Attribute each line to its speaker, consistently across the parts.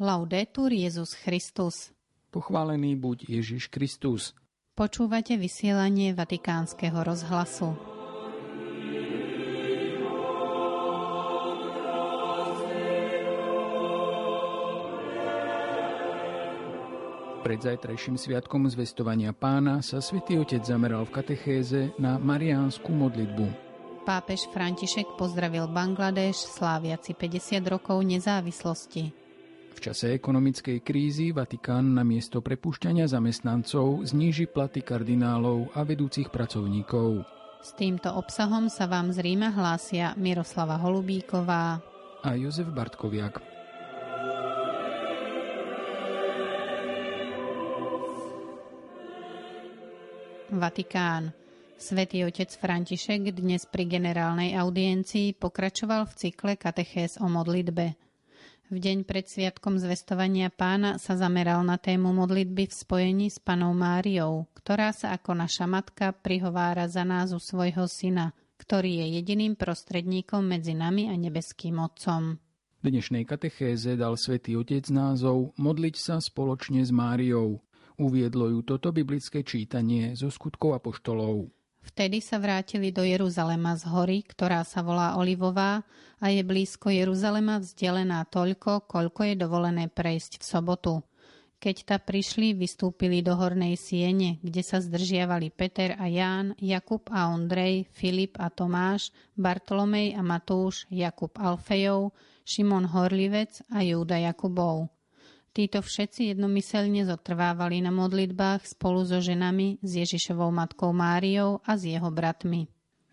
Speaker 1: Laudetur Jesus Christus.
Speaker 2: Pochválený buď Ježiš Kristus.
Speaker 1: Počúvate vysielanie Vatikánskeho rozhlasu.
Speaker 2: Pred zajtrajším sviatkom zvestovania Pána sa Svätý Otec zameral v katechéze na mariánsku modlitbu.
Speaker 1: Pápež František pozdravil Bangladeš, sláviaci 50 rokov nezávislosti.
Speaker 2: V čase ekonomickej krízy Vatikán namiesto prepúšťania zamestnancov zníži platy kardinálov a vedúcich pracovníkov.
Speaker 1: S týmto obsahom sa vám z Ríma hlásia Miroslava Holubíková
Speaker 2: a Jozef Bartkoviak.
Speaker 1: Vatikán. Svätý otec František dnes pri generálnej audiencii pokračoval v cykle katechéz o modlitbe. V deň pred sviatkom zvestovania Pána sa zameral na tému modlitby v spojení s Pannou Máriou, ktorá sa ako naša matka prihovára za nás u svojho syna, ktorý je jediným prostredníkom medzi nami a nebeským Otcom.
Speaker 2: V dnešnej katechéze dal Svätý Otec názov Modliť sa spoločne s Máriou. Uviedlo ju toto biblické čítanie zo Skutkov apoštolov.
Speaker 1: Vtedy sa vrátili do Jeruzalema z hory, ktorá sa volá Olivová a je blízko Jeruzalema vzdialená toľko, koľko je dovolené prejsť v sobotu. Keď ta prišli, vystúpili do hornej siene, kde sa zdržiavali Peter a Ján, Jakub a Ondrej, Filip a Tomáš, Bartolomej a Matúš, Jakub Alfejov, Šimon Horlivec a Júda Jakubov. Títo všetci jednomyselne zotrvávali na modlitbách spolu so ženami, s Ježišovou matkou Máriou a s jeho bratmi.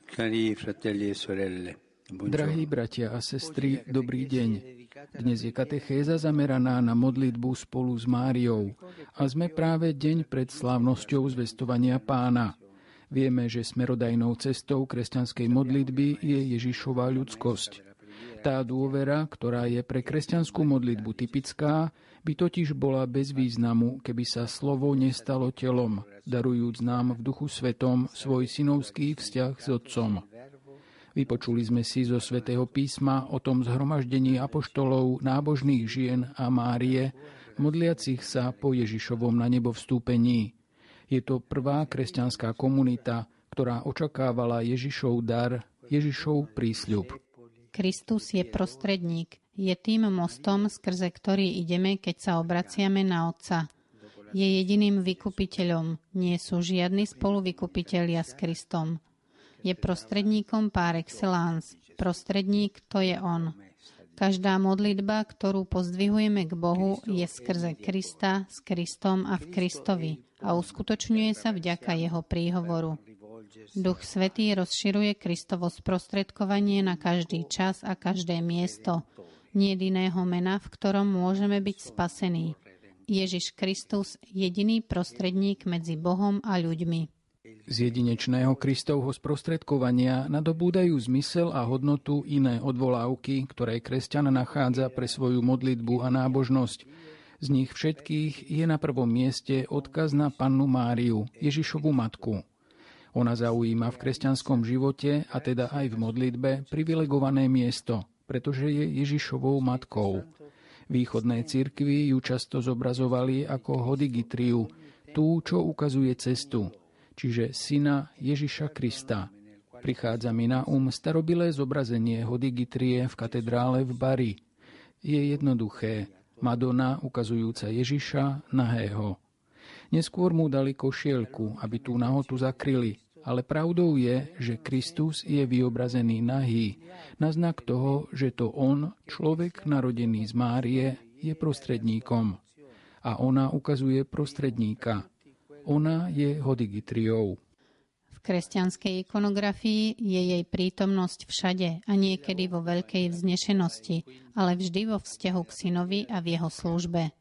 Speaker 2: Drahí bratia a sestry, dobrý deň. Dnes je katechéza zameraná na modlitbu spolu s Máriou a sme práve deň pred slávnosťou zvestovania Pána. Vieme, že smerodajnou cestou kresťanskej modlitby je Ježišova ľudskosť. Tá dôvera, ktorá je pre kresťanskú modlitbu typická, by totiž bola bez významu, keby sa slovo nestalo telom, darujúc nám v Duchu Svetom svoj synovský vzťah s Otcom. Vypočuli sme si zo Svätého písma o tom zhromaždení apoštolov, nábožných žien a Márie, modliacich sa po Ježišovom na nebo vstúpení. Je to prvá kresťanská komunita, ktorá očakávala Ježišov dar, Ježišov prísľub.
Speaker 1: Kristus je prostredník, je tým mostom, skrze ktorý ideme, keď sa obraciame na Otca. Je jediným vykupiteľom, nie sú žiadni spoluvykupitelia s Kristom. Je prostredníkom par excellence, prostredník to je on. Každá modlitba, ktorú pozdvihujeme k Bohu, je skrze Krista, s Kristom a v Kristovi a uskutočňuje sa vďaka jeho príhovoru. Duch Svätý rozširuje Kristovo sprostredkovanie na každý čas a každé miesto. Nie iného mena, v ktorom môžeme byť spasení. Ježiš Kristus, jediný prostredník medzi Bohom a ľuďmi.
Speaker 2: Z jedinečného Kristovho sprostredkovania nadobúdajú zmysel a hodnotu iné odvolávky, ktoré kresťan nachádza pre svoju modlitbu a nábožnosť. Z nich všetkých je na prvom mieste odkaz na Pannu Máriu, Ježišovu matku. Ona zaujíma v kresťanskom živote, a teda aj v modlitbe, privilegované miesto, pretože je Ježišovou matkou. Východné cirkvi ju často zobrazovali ako Hodigitriu, tú, čo ukazuje cestu, čiže syna Ježiša Krista. Prichádza mi na starobilé zobrazenie Hodigitrie v katedrále v Bari. Je jednoduché, Madonna ukazujúca Ježiša nahého. Neskôr mu dali košielku, aby tú nahotu zakryli, ale pravdou je, že Kristus je vyobrazený nahý, na znak toho, že to on, človek narodený z Márie, je prostredníkom. A ona ukazuje prostredníka. Ona je Hodigitriou.
Speaker 1: V kresťanskej ikonografii je jej prítomnosť všade a niekedy vo veľkej vznešenosti, ale vždy vo vzťahu k synovi a v jeho službe.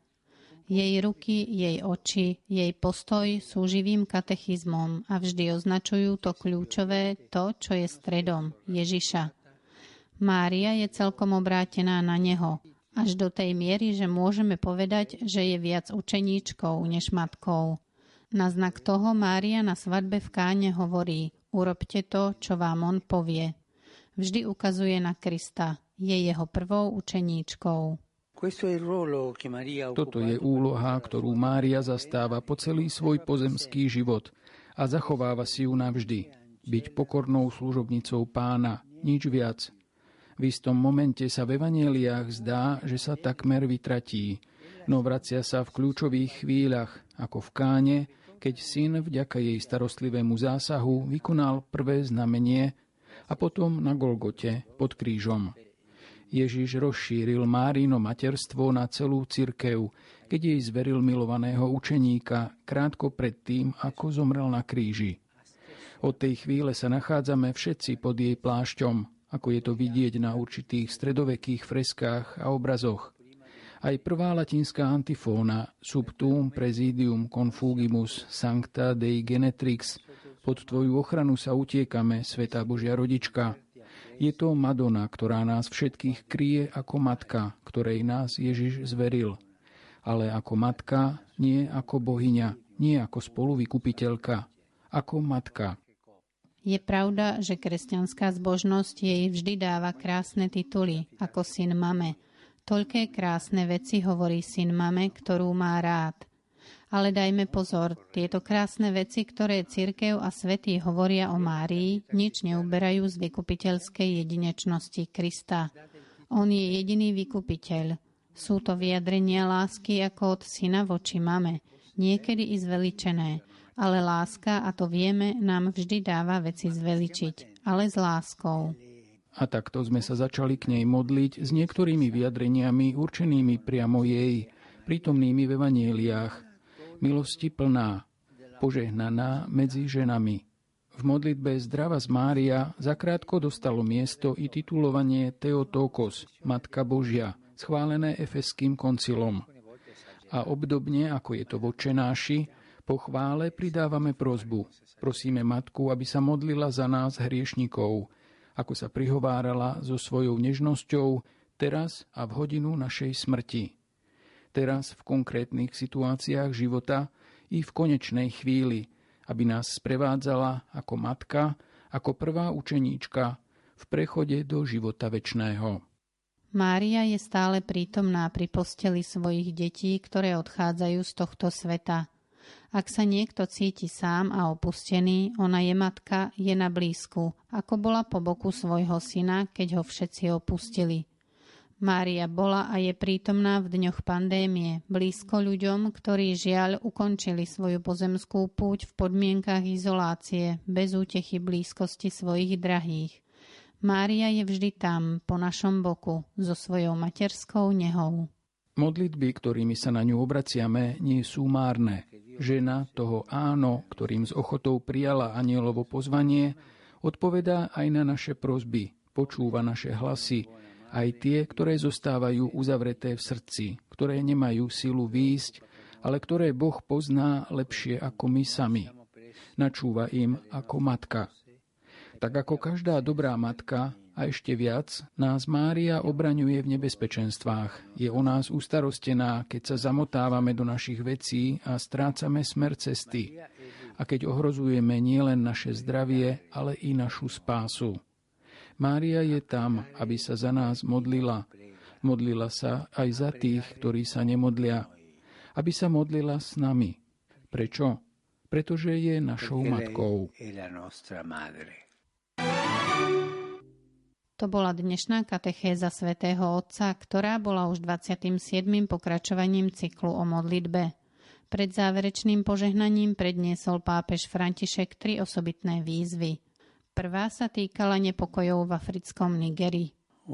Speaker 1: Jej ruky, jej oči, jej postoj sú živým katechizmom a vždy označujú to kľúčové, to, čo je stredom, Ježiša. Mária je celkom obrátená na neho, až do tej miery, že môžeme povedať, že je viac učeníčkou než matkou. Na znak toho Mária na svadbe v Káne hovorí: urobte to, čo vám on povie. Vždy ukazuje na Krista, je jeho prvou učeníčkou.
Speaker 2: Toto je úloha, ktorú Mária zastáva po celý svoj pozemský život a zachováva si ju navždy. Byť pokornou služobnicou Pána, nič viac. V istom momente sa v evanjeliách zdá, že sa takmer vytratí, no vracia sa v kľúčových chvíľach, ako v Káne, keď syn vďaka jej starostlivému zásahu vykonal prvé znamenie a potom na Golgote pod krížom. Ježiš rozšíril Márino materstvo na celú cirkev, keď jej zveril milovaného učeníka krátko pred tým, ako zomrel na kríži. Od tej chvíle sa nachádzame všetci pod jej plášťom, ako je to vidieť na určitých stredovekých freskách a obrazoch. Aj prvá latinská antifóna Sub tuum presidium confugimus sancta Dei genetrix, pod tvoju ochranu sa utiekame, Svätá Božia rodička. Je to Madonna, ktorá nás všetkých kryje ako matka, ktorej nás Ježiš zveril. Ale ako matka, nie ako bohyňa, nie ako spoluvykupiteľka, ako matka.
Speaker 1: Je pravda, že kresťanská zbožnosť jej vždy dáva krásne tituly, ako syn mame. Toľké krásne veci hovorí syn mame, ktorú má rád. Ale dajme pozor, tieto krásne veci, ktoré cirkev a svätí hovoria o Márii, nič neuberajú z vykupiteľskej jedinečnosti Krista. On je jediný vykupiteľ. Sú to vyjadrenia lásky ako od syna voči mame, niekedy i zveličené. Ale láska, a to vieme, nám vždy dáva veci zveličiť, ale s láskou.
Speaker 2: A takto sme sa začali k nej modliť s niektorými vyjadreniami určenými priamo jej, prítomnými v evanjeliách. Milosti plná, požehnaná medzi ženami. V modlitbe Zdravas Mária zakrátko dostalo miesto i titulovanie Theotokos, Matka Božia, schválené Efeským koncilom. A obdobne, ako je to v Otčenáši, po chvále pridávame prosbu. Prosíme Matku, aby sa modlila za nás hriešnikov, ako sa prihovárala so svojou nežnosťou teraz a v hodinu našej smrti. Teraz v konkrétnych situáciách života i v konečnej chvíli, aby nás sprevádzala ako matka, ako prvá učeníčka v prechode do života večného.
Speaker 1: Mária je stále prítomná pri posteli svojich detí, ktoré odchádzajú z tohto sveta. Ak sa niekto cíti sám a opustený, ona je matka, je na blízku, ako bola po boku svojho syna, keď ho všetci opustili. Mária bola a je prítomná v dňoch pandémie, blízko ľuďom, ktorí žiaľ ukončili svoju pozemskú púť v podmienkach izolácie, bez útechy blízkosti svojich drahých. Mária je vždy tam, po našom boku, so svojou materskou nehou.
Speaker 2: Modlitby, ktorými sa na ňu obraciame, nie sú márne. Žena toho áno, ktorým s ochotou prijala anjelovo pozvanie, odpovedá aj na naše prosby, počúva naše hlasy, aj tie, ktoré zostávajú uzavreté v srdci, ktoré nemajú silu výjsť, ale ktoré Boh pozná lepšie ako my sami. Načúva im ako matka. Tak ako každá dobrá matka, a ešte viac, nás Mária obraňuje v nebezpečenstvách. Je o nás ustarostená, keď sa zamotávame do našich vecí a strácame smer cesty. A keď ohrozujeme nielen naše zdravie, ale i našu spásu. Mária je tam, aby sa za nás modlila. Modlila sa aj za tých, ktorí sa nemodlia. Aby sa modlila s nami. Prečo? Pretože je našou matkou.
Speaker 1: To bola dnešná katechéza svätého Otca, ktorá bola už 27. pokračovaním cyklu o modlitbe. Pred záverečným požehnaním predniesol pápež František 3 osobitné výzvy. Prvá sa týkala nepokojov v africkom Nigeri.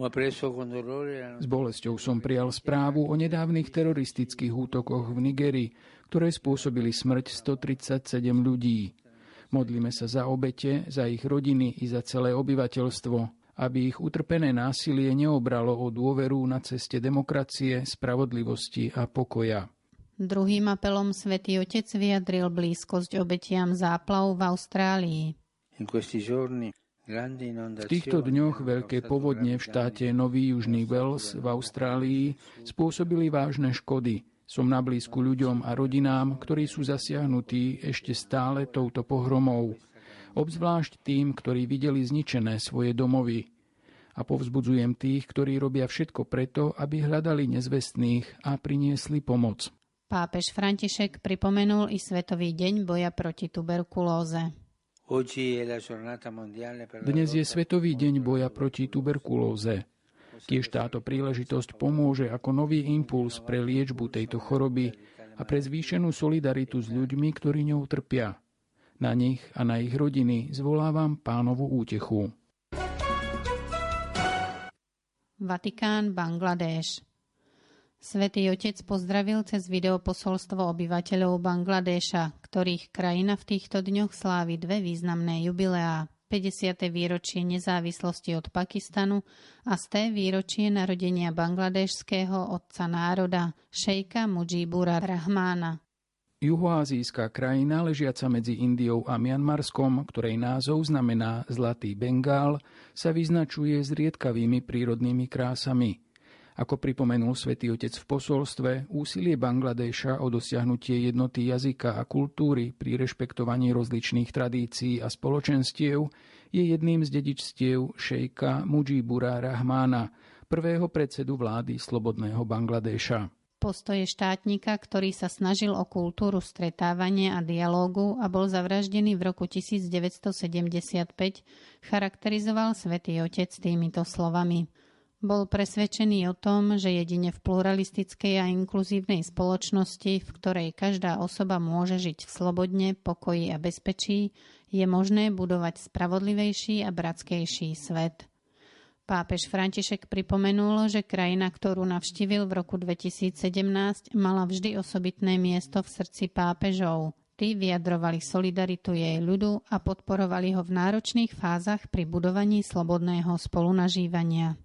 Speaker 2: S bolesťou som prijal správu o nedávnych teroristických útokoch v Nigeri, ktoré spôsobili smrť 137 ľudí. Modlíme sa za obete, za ich rodiny i za celé obyvateľstvo, aby ich utrpené násilie neobralo o dôveru na ceste demokracie, spravodlivosti a pokoja.
Speaker 1: Druhým apelom Svätý Otec vyjadril blízkosť obetiam záplav v Austrálii.
Speaker 2: V týchto dňoch veľké povodne v štáte Nový Južný Wales v Austrálii spôsobili vážne škody. Som na blízku ľuďom a rodinám, ktorí sú zasiahnutí ešte stále touto pohromou. Obzvlášť tým, ktorí videli zničené svoje domovy. A povzbudzujem tých, ktorí robia všetko preto, aby hľadali nezvestných a priniesli pomoc.
Speaker 1: Pápež František pripomenul i Svetový deň boja proti tuberkulóze.
Speaker 2: Dnes je Svetový deň boja proti tuberkulóze. Tiež táto príležitosť pomôže ako nový impuls pre liečbu tejto choroby a pre zvýšenú solidaritu s ľuďmi, ktorí ňou trpia. Na nich a na ich rodiny zvolávam Pánovu útechu.
Speaker 1: Vatikán, Bangladéš. Svätý Otec pozdravil cez videoposolstvo obyvateľov Bangladéša, ktorých krajina v týchto dňoch slávi dve významné jubileá. 50. výročie nezávislosti od Pakistanu a 100. výročie narodenia bangladéšského otca národa, šejka Mudžibura Rahmána.
Speaker 2: Juhoázijská krajina, ležiaca medzi Indiou a Mianmarskom, ktorej názov znamená Zlatý Bengál, sa vyznačuje zriedkavými prírodnými krásami. Ako pripomenul Svätý Otec v posolstve, úsilie Bangladéša o dosiahnutie jednoty jazyka a kultúry pri rešpektovaní rozličných tradícií a spoločenstiev je jedným z dedičstiev šejka Mudžibura Rahmána, prvého predsedu vlády slobodného Bangladéša.
Speaker 1: Postoje štátnika, ktorý sa snažil o kultúru stretávania a dialógu a bol zavraždený v roku 1975, charakterizoval Svätý Otec týmito slovami. Bol presvedčený o tom, že jedine v pluralistickej a inkluzívnej spoločnosti, v ktorej každá osoba môže žiť slobodne, pokoji a bezpečí, je možné budovať spravodlivejší a bratskejší svet. Pápež František pripomenul, že krajina, ktorú navštívil v roku 2017, mala vždy osobitné miesto v srdci pápežov. Tí vyjadrovali solidaritu jej ľudu a podporovali ho v náročných fázach pri budovaní slobodného spolunažívania.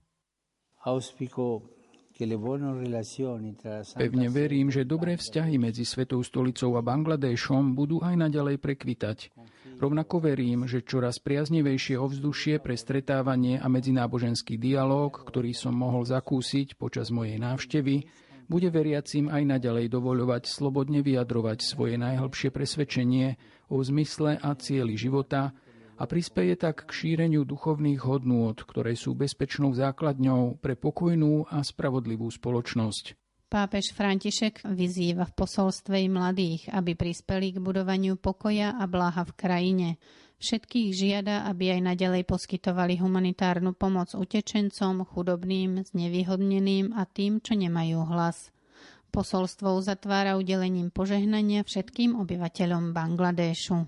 Speaker 2: Pevne verím, že dobré vzťahy medzi Svetou stolicou a Bangladéšom budú aj naďalej prekvitať. Rovnako verím, že čoraz priaznivejšie ovzdušie pre stretávanie a medzináboženský dialóg, ktorý som mohol zakúsiť počas mojej návštevy, bude veriacim aj naďalej dovoľovať slobodne vyjadrovať svoje najhlbšie presvedčenie o zmysle a cieli života a prispeje tak k šíreniu duchovných hodnôt, ktoré sú bezpečnou základňou pre pokojnú a spravodlivú spoločnosť.
Speaker 1: Pápež František vyzýva v posolstve i mladých, aby prispeli k budovaniu pokoja a bláha v krajine. Všetkých žiada, aby aj naďalej poskytovali humanitárnu pomoc utečencom, chudobným, znevýhodneným a tým, čo nemajú hlas. Posolstvo uzatvára udelením požehnania všetkým obyvateľom Bangladéšu.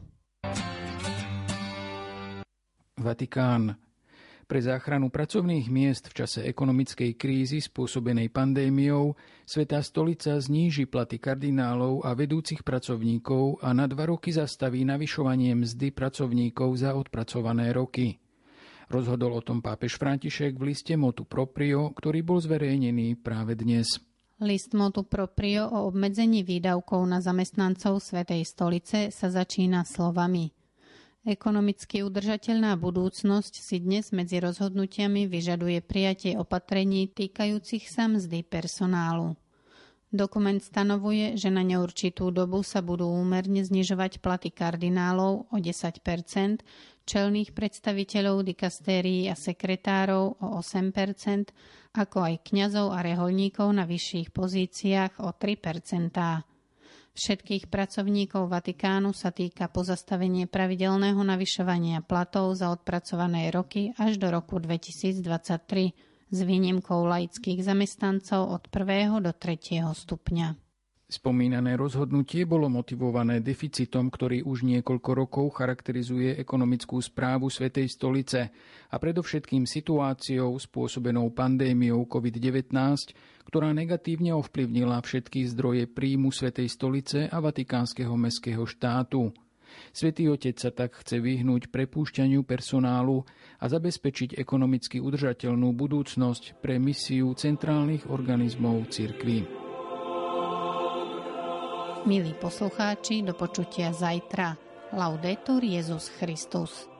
Speaker 2: Vatikán. Pre záchranu pracovných miest v čase ekonomickej krízy spôsobenej pandémiou Svätá stolica zníži platy kardinálov a vedúcich pracovníkov a na 2 roky zastaví navyšovanie mzdy pracovníkov za odpracované roky. Rozhodol o tom pápež František v liste Motu Proprio, ktorý bol zverejnený práve dnes.
Speaker 1: List Motu Proprio o obmedzení výdavkov na zamestnancov Svätej stolice sa začína slovami: Ekonomicky udržateľná budúcnosť si dnes medzi rozhodnutiami vyžaduje prijatie opatrení týkajúcich sa mzdy personálu. Dokument stanovuje, že na neurčitú dobu sa budú úmerne znižovať platy kardinálov o 10%, čelných predstaviteľov dikastérií a sekretárov o 8%, ako aj kňazov a rehoľníkov na vyšších pozíciách o 3%. Všetkých pracovníkov Vatikánu sa týka pozastavenie pravidelného navyšovania platov za odpracované roky až do roku 2023 s výnimkou laických zamestnancov od 1. do 3. stupňa.
Speaker 2: Spomínané rozhodnutie bolo motivované deficitom, ktorý už niekoľko rokov charakterizuje ekonomickú správu Svätej stolice a predovšetkým situáciou spôsobenou pandémiou COVID-19, ktorá negatívne ovplyvnila všetky zdroje príjmu Svätej stolice a Vatikánskeho mestského štátu. Svätý Otec sa tak chce vyhnúť prepúšťaniu personálu a zabezpečiť ekonomicky udržateľnú budúcnosť pre misiu centrálnych organizmov cirkvi.
Speaker 1: Milí poslucháči, do počutia zajtra. Laudetur Jesus Christus.